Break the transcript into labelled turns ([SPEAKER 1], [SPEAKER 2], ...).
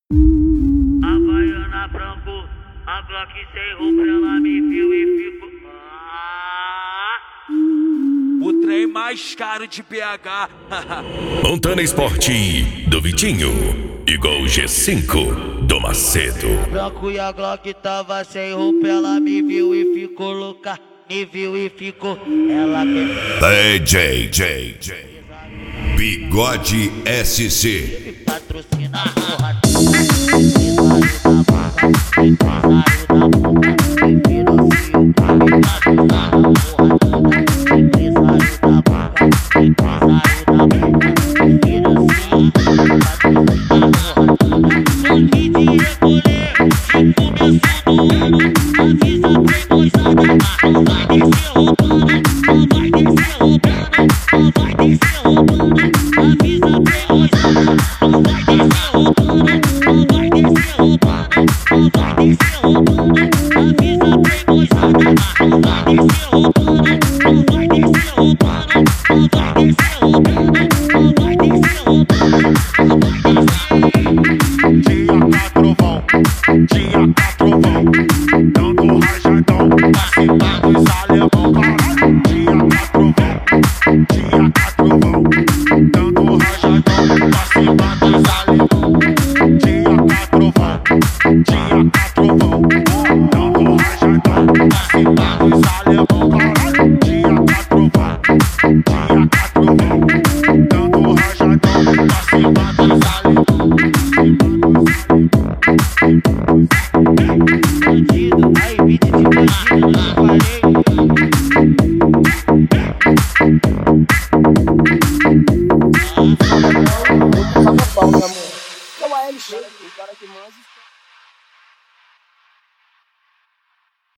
[SPEAKER 1] Havaiana branco, a Glock sem roupa, ela me viu e ficou.
[SPEAKER 2] O trem mais caro de BH.
[SPEAKER 3] Montana Esporte do Vitinho, igual o G5 do Macedo.
[SPEAKER 1] Branco e a Glock tava sem roupa, ela me viu e ficou louca. Me viu e ficou. Ela
[SPEAKER 3] DJ Bigode SC.
[SPEAKER 1] patrocina a porra. Empresário da boca, empresário da boca, financio, empresário da porra toda. Empresário da boca, empresário da boca, financio, patrocina a porra toda. Banque de recolher, que começou do ano. Avisa precoisada, não vai descer roubando, não vai descer roubando, não vai descer roubando. Avisa precoisada, não vai descer roubando, não vai descer roubando, não vai descer roubando. Avisa precoisada, não vai descer roubando, não vai descer roubando, não vai descer roubando, não vai descer roubando, não vai
[SPEAKER 4] Dia tá trovão, dando rajadão, pra cima dos alemão, caralho. Dia tá trovão, dando rajadão, pra cima dos alemão. Dia tá trovão, dando rajadão, pra cima dos alemão, caralho. Dia tá trovão, dando rajadão, pra cima dos alemão.
[SPEAKER 1] bandido, aí vídeo de bandido, não falei.
[SPEAKER 5] Só meu pau, meu amor. Eu a ele, o cara que manja.